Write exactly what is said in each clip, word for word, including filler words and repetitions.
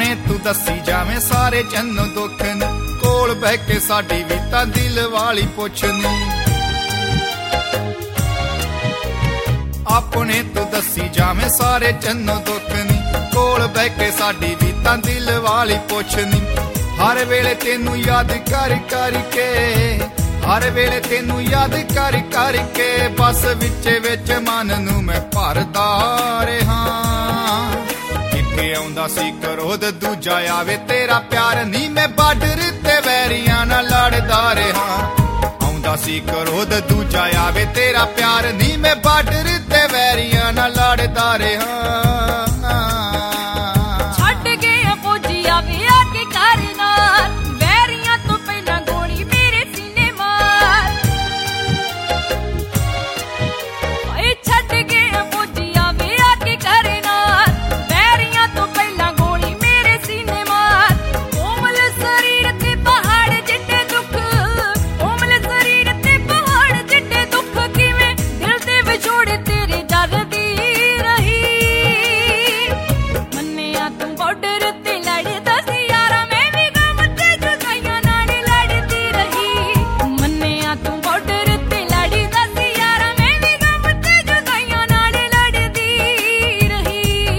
अपने तू दसी जावें सारे जन्नों दुख नी कोल बह के साडी भी तां दिल वाली पुछनी अपने तू दसी जावें सारे जन्नों दुख नी कोल बह के साडी भी तां दिल वाली पुछनी हर वेले तेनू याद कर कर के हर वेले तेनू याद कर कर के बस विचे विच मन नू मैं भरदा रहा किथे आउंदा सी क्रोध दूजा आवे तेरा प्यार नी मैं बार्डर ते वैरियां नाल लड़दा रहा आउंदा सी क्रोध दूजा आवे तेरा प्यार नी मैं बार्डर ते वैरियां नाल लड़दा रहा छड्ड गया फौजी आवे आके घर नाल वैरियां तो पहला गोली मेरे सीने मार ओए छड्ड गया फौजी आवे आके घर नाल वैरियां तो पहला गोली मेरे सीने मार कोमल शरीर ते पहाड़ जिड्डे दुख कोमल शरीर ते पहाड़ जिड्डे दुख किवें दिल दे विछोड़ तेरे जरदी रही मन्निया तू बॉर्डर ते लड़दा सी यारा मैं भी गम ते जुदाइयां नाल लड़दी रही मन्निया तू बॉर्डर ते लड़दा सी यारा मैं भी गम ते जुदाइयां नाल लड़दी रही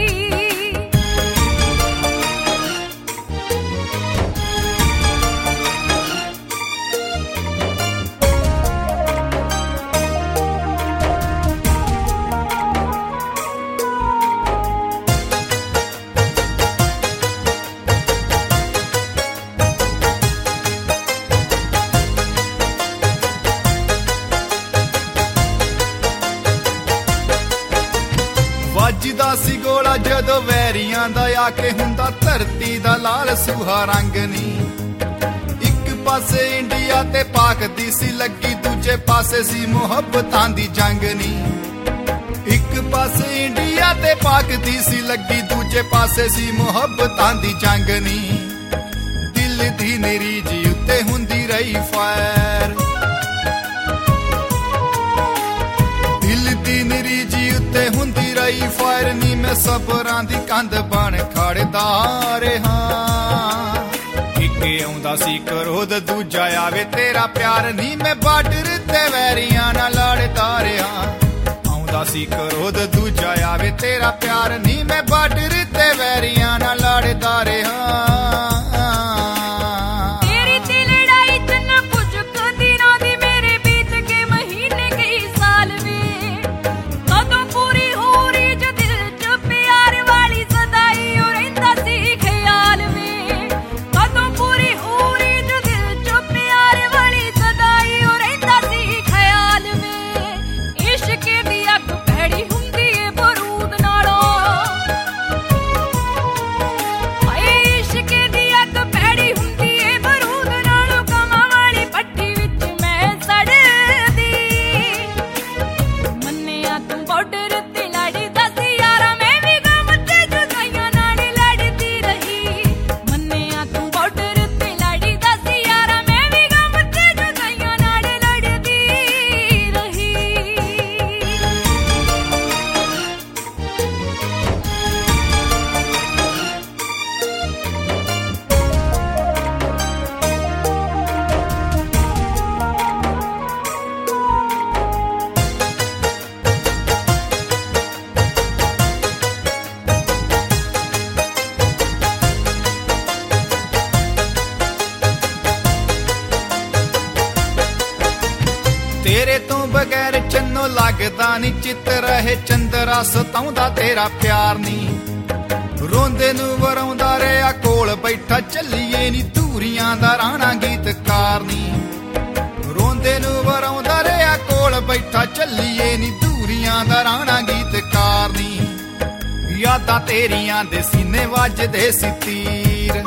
ਵੱਜਦਾ ਸੀ ਗੋਲਾ ਜਦੋਂ ਵੈਰੀਆਂ ਦਾ ਆਕੇ ਹੁੰਦਾ ਧਰਤੀ ਦਾ ਲਾਲ ਸੁਹਾ ਰੰਗ ਨੀ ਇੱਕ ਪਾਸੇ ਇੰਡੀਆ ਤੇ ਪਾਕ ਦੀ ਸੀ ਲੱਗੀ ਦੂਜੇ ਪਾਸੇ ਸੀ ਮੁਹੱਬਤਾਂ ਦੀ ਜੰਗ ਨੀ ਇੱਕ ਪਾਸੇ ਇੰਡੀਆ ਤੇ ਪਾਕ ਦੀ ਸੀ ਲੱਗੀ ਦੂਜੇ ਪਾਸੇ ਸੀ ਮੁਹੱਬਤਾਂ ਦੀ ਜੰਗ ਨੀ ਦਿਲ ਦੀ ਨਿਰੀਜ ਉੱਤੇ ਹੁੰਦੀ ਰਹੀ ਫਾਇਰ दिल दी निरीजी उत्ते हुंदी रही फायर नी मैं सबरां दी कंध बन खड़दा रहा इके आउंदा सी क्रोध दूजा आवे तेरा प्यार नी मैं बार्डर ते वैरियां नाल लड़दा रहा आउंदा सी क्रोध दूजा आवे तेरा प्यार नी मैं बार्डर ते वैरियां नाल लड़दा रहा तेरी दी लड़ाई च ना कुछ कदी रोंदी मेरे बीत के महीने कई साल वे कदों पूरी हो रही जो दिल च प्यार वाली सदाई ओ रहिंदा सी ख्याल वे कदों पूरी हो रही जो दिल च प्यार वाली सदाई ओ रहिंदा सी ख्याल वे इश्क दी अग भैड़ी हुंदी ए बरूद नालों हाय इश्क दी अग भैड़ी हुंदी ए बरूद नालों कमां वाली भट्टी विच मैं सड़दी मन्निया तू बॉर्डर ते लड़दा सी यारा मैं भी गम ते जुदाइयां नाल लड़दी रही मन्निया तू बॉर्डर ते लड़दा सी यारा मैं भी गम ते जुदाइयां नाल लड़दी रही तेरे तो बगैर चन्नो लगदा नी चित रहे चंदरा सताउंदा तेरा प्यार नी रोंदे नू वराउंदा रहा कोल बैठा चलिए नी धूरियां दा राणा गीतकार नी रोंदे नू वराउंदा रहा कोल बैठा चलिए नी धूरियां दा राणा गीतकार नी यादां तेरियां दे सीने वजदे सी तीर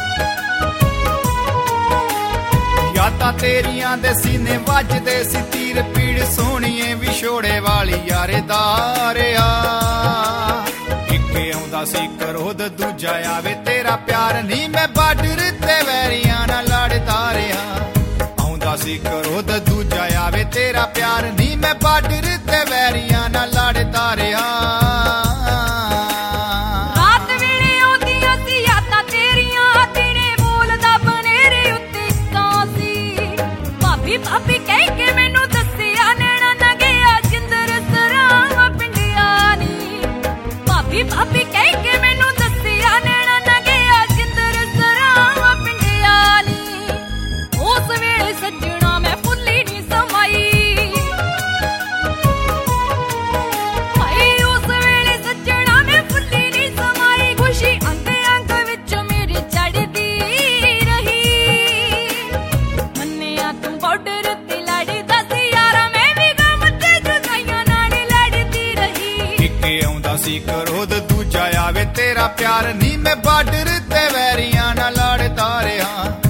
यादां तेरियां दे सीने वजदे सी तीर पीड़ सोहणीए विछोड़े वाली यारेदार आ इके आउंदा सी क्रोध दूजा आवे तेरा प्यार नी मैं बार्डर ते वैरियां नाल लड़दा रहा आउंदा सी क्रोध दूजा आवे तेरा प्यार नी मैं बार्डर ते वैरियां नाल लड़दा रहा रात वेले आउंदियां सी यादां ਇੱਕ ਰੋਜ਼ ਦੂਜਾ ਆਵੇ ਤੇਰਾ ਪਿਆਰ ਨੀ ਮੈਂ ਬਾਰਡਰ ਤੇ ਵੈਰੀਆਂ ਨਾਲ ਲੜਦਾ ਰਿਹਾ